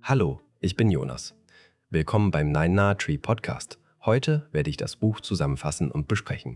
Hallo, ich bin Jonas. Willkommen beim Nine Nah Tree Podcast. Heute werde ich das Buch zusammenfassen und besprechen.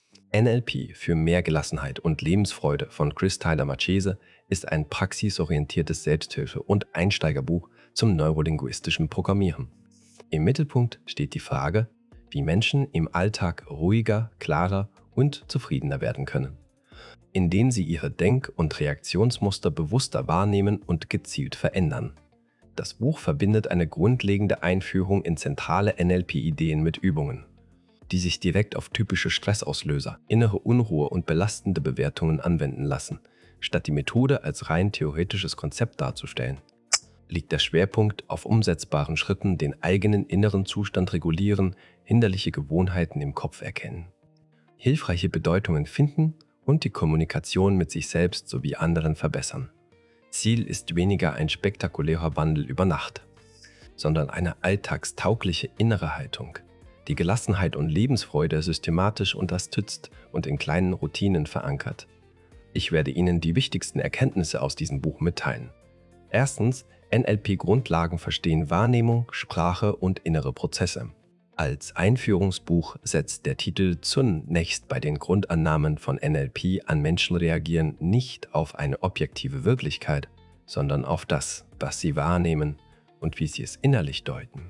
NLP für mehr Gelassenheit und Lebensfreude von Chris Tyler Marchese ist ein praxisorientiertes Selbsthilfe- und Einsteigerbuch zum neurolinguistischen Programmieren. Im Mittelpunkt steht die Frage, wie Menschen im Alltag ruhiger, klarer und zufriedener werden können, indem sie ihre Denk- und Reaktionsmuster bewusster wahrnehmen und gezielt verändern. Das Buch verbindet eine grundlegende Einführung in zentrale NLP-Ideen mit Übungen, die sich direkt auf typische Stressauslöser, innere Unruhe und belastende Bewertungen anwenden lassen, statt die Methode als rein theoretisches Konzept darzustellen. Liegt der Schwerpunkt auf umsetzbaren Schritten, den eigenen inneren Zustand regulieren, hinderliche Gewohnheiten im Kopf erkennen, hilfreiche Bedeutungen finden und die Kommunikation mit sich selbst sowie anderen verbessern. Ziel ist weniger ein spektakulärer Wandel über Nacht, sondern eine alltagstaugliche innere Haltung, die Gelassenheit und Lebensfreude systematisch unterstützt und in kleinen Routinen verankert. Ich werde Ihnen die wichtigsten Erkenntnisse aus diesem Buch mitteilen. Erstens, NLP-Grundlagen verstehen Wahrnehmung, Sprache und innere Prozesse. Als Einführungsbuch setzt der Titel zunächst bei den Grundannahmen von NLP an. Menschen reagieren nicht auf eine objektive Wirklichkeit, sondern auf das, was sie wahrnehmen und wie sie es innerlich deuten.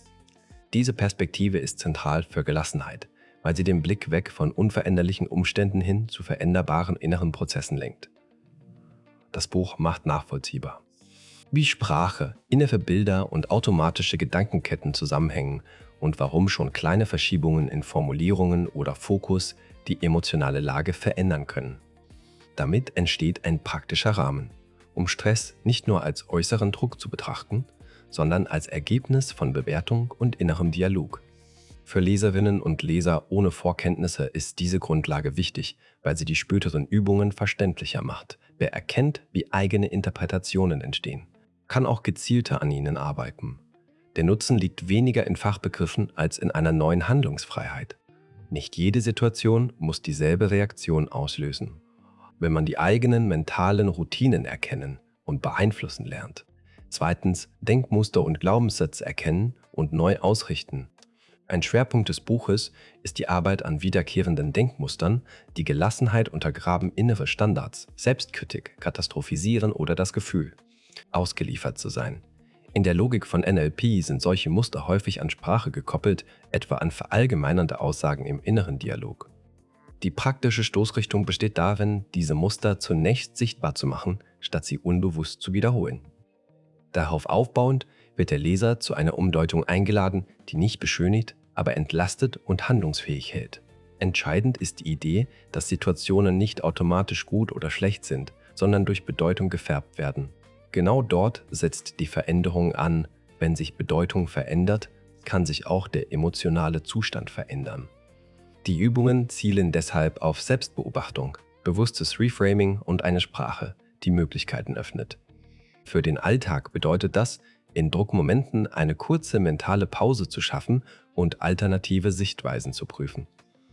Diese Perspektive ist zentral für Gelassenheit, weil sie den Blick weg von unveränderlichen Umständen hin zu veränderbaren inneren Prozessen lenkt. Das Buch macht nachvollziehbar, wie Sprache, innere Bilder und automatische Gedankenketten zusammenhängen und warum schon kleine Verschiebungen in Formulierungen oder Fokus die emotionale Lage verändern können. Damit entsteht ein praktischer Rahmen, um Stress nicht nur als äußeren Druck zu betrachten, sondern als Ergebnis von Bewertung und innerem Dialog. Für Leserinnen und Leser ohne Vorkenntnisse ist diese Grundlage wichtig, weil sie die späteren Übungen verständlicher macht. Wer erkennt, wie eigene Interpretationen entstehen, kann auch gezielter an ihnen arbeiten. Der Nutzen liegt weniger in Fachbegriffen als in einer neuen Handlungsfreiheit. Nicht jede Situation muss dieselbe Reaktion auslösen, wenn man die eigenen mentalen Routinen erkennen und beeinflussen lernt. Zweitens, Denkmuster und Glaubenssätze erkennen und neu ausrichten. Ein Schwerpunkt des Buches ist die Arbeit an wiederkehrenden Denkmustern, die Gelassenheit untergraben innere Standards, Selbstkritik, Katastrophisieren oder das Gefühl, ausgeliefert zu sein. In der Logik von NLP sind solche Muster häufig an Sprache gekoppelt, etwa an verallgemeinernde Aussagen im inneren Dialog. Die praktische Stoßrichtung besteht darin, diese Muster zunächst sichtbar zu machen, statt sie unbewusst zu wiederholen. Darauf aufbauend wird der Leser zu einer Umdeutung eingeladen, die nicht beschönigt, aber entlastet und handlungsfähig hält. Entscheidend ist die Idee, dass Situationen nicht automatisch gut oder schlecht sind, sondern durch Bedeutung gefärbt werden. Genau dort setzt die Veränderung an. Wenn sich Bedeutung verändert, kann sich auch der emotionale Zustand verändern. Die Übungen zielen deshalb auf Selbstbeobachtung, bewusstes Reframing und eine Sprache, die Möglichkeiten öffnet. Für den Alltag bedeutet das, in Druckmomenten eine kurze mentale Pause zu schaffen und alternative Sichtweisen zu prüfen.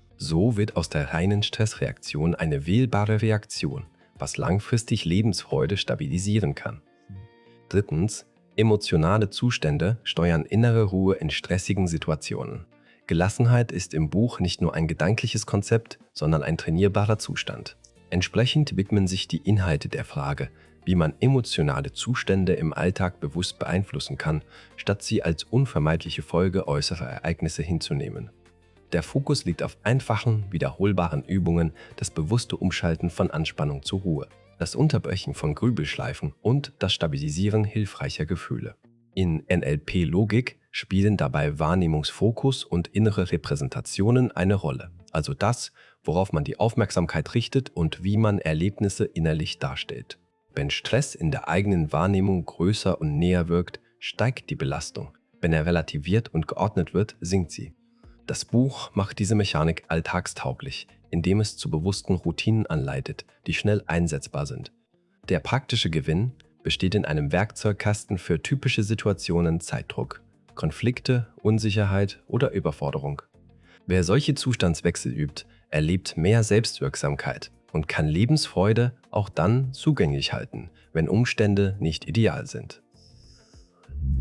So wird aus der reinen Stressreaktion eine wählbare Reaktion, was langfristig Lebensfreude stabilisieren kann. Drittens, emotionale Zustände steuern innere Ruhe in stressigen Situationen. Gelassenheit ist im Buch nicht nur ein gedankliches Konzept, sondern ein trainierbarer Zustand. Entsprechend widmen sich die Inhalte der Frage, wie man emotionale Zustände im Alltag bewusst beeinflussen kann, statt sie als unvermeidliche Folge äußerer Ereignisse hinzunehmen. Der Fokus liegt auf einfachen, wiederholbaren Übungen, das bewusste Umschalten von Anspannung zur Ruhe, das Unterbrechen von Grübelschleifen und das Stabilisieren hilfreicher Gefühle. In NLP-Logik spielen dabei Wahrnehmungsfokus und innere Repräsentationen eine Rolle, also das, worauf man die Aufmerksamkeit richtet und wie man Erlebnisse innerlich darstellt. Wenn Stress in der eigenen Wahrnehmung größer und näher wirkt, steigt die Belastung. Wenn er relativiert und geordnet wird, sinkt sie. Das Buch macht diese Mechanik alltagstauglich, indem es zu bewussten Routinen anleitet, die schnell einsetzbar sind. Der praktische Gewinn besteht in einem Werkzeugkasten für typische Situationen: Zeitdruck, Konflikte, Unsicherheit oder Überforderung. Wer solche Zustandswechsel übt, erlebt mehr Selbstwirksamkeit und kann Lebensfreude auch dann zugänglich halten, wenn Umstände nicht ideal sind.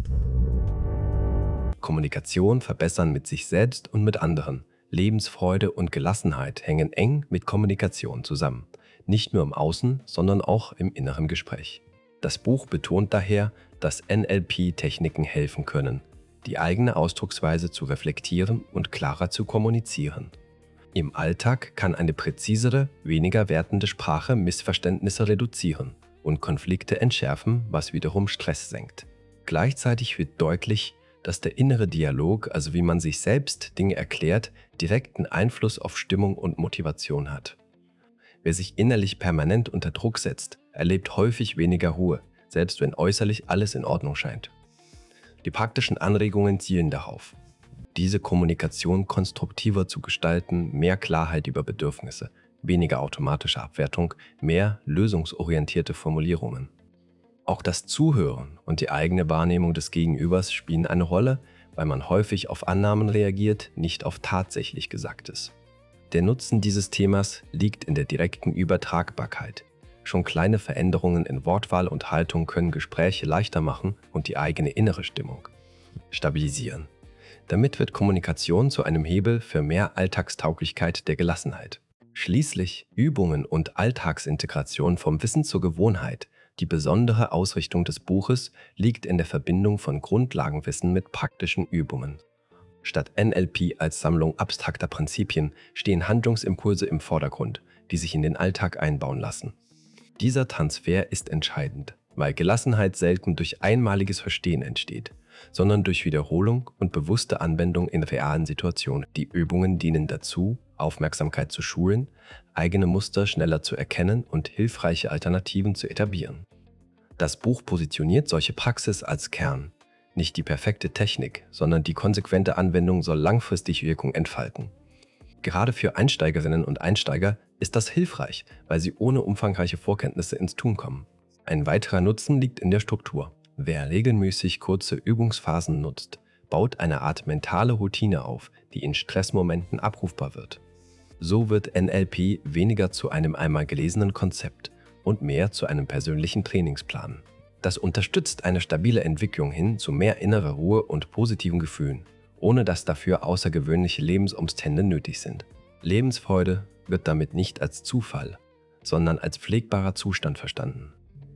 Kommunikation verbessern mit sich selbst und mit anderen. Lebensfreude und Gelassenheit hängen eng mit Kommunikation zusammen. Nicht nur im Außen, sondern auch im inneren Gespräch. Das Buch betont daher, dass NLP-Techniken helfen können, die eigene Ausdrucksweise zu reflektieren und klarer zu kommunizieren. Im Alltag kann eine präzisere, weniger wertende Sprache Missverständnisse reduzieren und Konflikte entschärfen, was wiederum Stress senkt. Gleichzeitig wird deutlich, dass der innere Dialog, also wie man sich selbst Dinge erklärt, direkten Einfluss auf Stimmung und Motivation hat. Wer sich innerlich permanent unter Druck setzt, erlebt häufig weniger Ruhe, selbst wenn äußerlich alles in Ordnung scheint. Die praktischen Anregungen zielen darauf, diese Kommunikation konstruktiver zu gestalten, mehr Klarheit über Bedürfnisse, weniger automatische Abwertung, mehr lösungsorientierte Formulierungen. Auch das Zuhören und die eigene Wahrnehmung des Gegenübers spielen eine Rolle, weil man häufig auf Annahmen reagiert, nicht auf tatsächlich Gesagtes. Der Nutzen dieses Themas liegt in der direkten Übertragbarkeit. Schon kleine Veränderungen in Wortwahl und Haltung können Gespräche leichter machen und die eigene innere Stimmung stabilisieren. Damit wird Kommunikation zu einem Hebel für mehr Alltagstauglichkeit der Gelassenheit. Schließlich Übungen und Alltagsintegration vom Wissen zur Gewohnheit. Die besondere Ausrichtung des Buches liegt in der Verbindung von Grundlagenwissen mit praktischen Übungen. Statt NLP als Sammlung abstrakter Prinzipien stehen Handlungsimpulse im Vordergrund, die sich in den Alltag einbauen lassen. Dieser Transfer ist entscheidend, weil Gelassenheit selten durch einmaliges Verstehen entsteht, sondern durch Wiederholung und bewusste Anwendung in realen Situationen. Die Übungen dienen dazu, Aufmerksamkeit zu schulen, eigene Muster schneller zu erkennen und hilfreiche Alternativen zu etablieren. Das Buch positioniert solche Praxis als Kern. Nicht die perfekte Technik, sondern die konsequente Anwendung soll langfristig Wirkung entfalten. Gerade für Einsteigerinnen und Einsteiger ist das hilfreich, weil sie ohne umfangreiche Vorkenntnisse ins Tun kommen. Ein weiterer Nutzen liegt in der Struktur. Wer regelmäßig kurze Übungsphasen nutzt, baut eine Art mentale Routine auf, die in Stressmomenten abrufbar wird. So wird NLP weniger zu einem einmal gelesenen Konzept und mehr zu einem persönlichen Trainingsplan. Das unterstützt eine stabile Entwicklung hin zu mehr innerer Ruhe und positiven Gefühlen, ohne dass dafür außergewöhnliche Lebensumstände nötig sind. Lebensfreude wird damit nicht als Zufall, sondern als pflegbarer Zustand verstanden.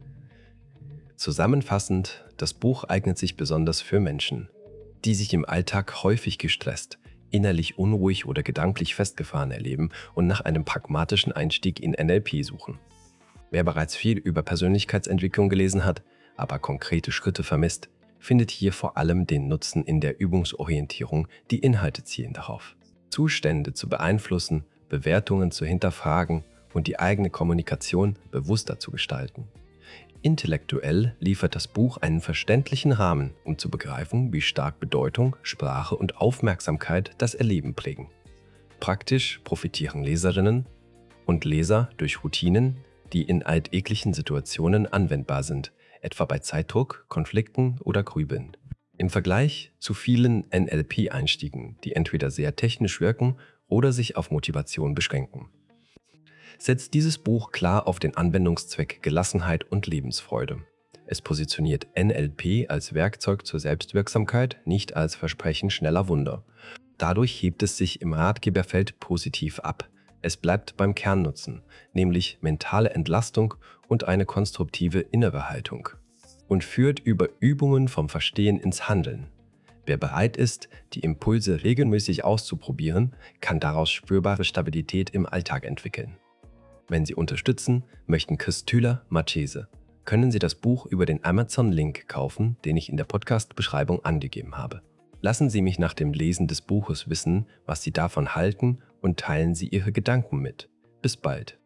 Zusammenfassend, das Buch eignet sich besonders für Menschen, die sich im Alltag häufig gestresst, innerlich unruhig oder gedanklich festgefahren erleben und nach einem pragmatischen Einstieg in NLP suchen. Wer bereits viel über Persönlichkeitsentwicklung gelesen hat, aber konkrete Schritte vermisst, findet hier vor allem den Nutzen in der Übungsorientierung, die Inhalte zielen darauf. Zustände zu beeinflussen, Bewertungen zu hinterfragen und die eigene Kommunikation bewusster zu gestalten. Intellektuell liefert das Buch einen verständlichen Rahmen, um zu begreifen, wie stark Bedeutung, Sprache und Aufmerksamkeit das Erleben prägen. Praktisch profitieren Leserinnen und Leser durch Routinen, die in alltäglichen Situationen anwendbar sind, etwa bei Zeitdruck, Konflikten oder Grübeln. Im Vergleich zu vielen NLP-Einstiegen, die entweder sehr technisch wirken oder sich auf Motivation beschränken, setzt dieses Buch klar auf den Anwendungszweck Gelassenheit und Lebensfreude. Es positioniert NLP als Werkzeug zur Selbstwirksamkeit, nicht als Versprechen schneller Wunder. Dadurch hebt es sich im Ratgeberfeld positiv ab. Es bleibt beim Kernnutzen, nämlich mentale Entlastung und eine konstruktive innere Haltung. Und führt über Übungen vom Verstehen ins Handeln. Wer bereit ist, die Impulse regelmäßig auszuprobieren, kann daraus spürbare Stabilität im Alltag entwickeln. Wenn Sie unterstützen möchten Christüler Marchese, können Sie das Buch über den Amazon-Link kaufen, den ich in der Podcast-Beschreibung angegeben habe. Lassen Sie mich nach dem Lesen des Buches wissen, was Sie davon halten und teilen Sie Ihre Gedanken mit. Bis bald.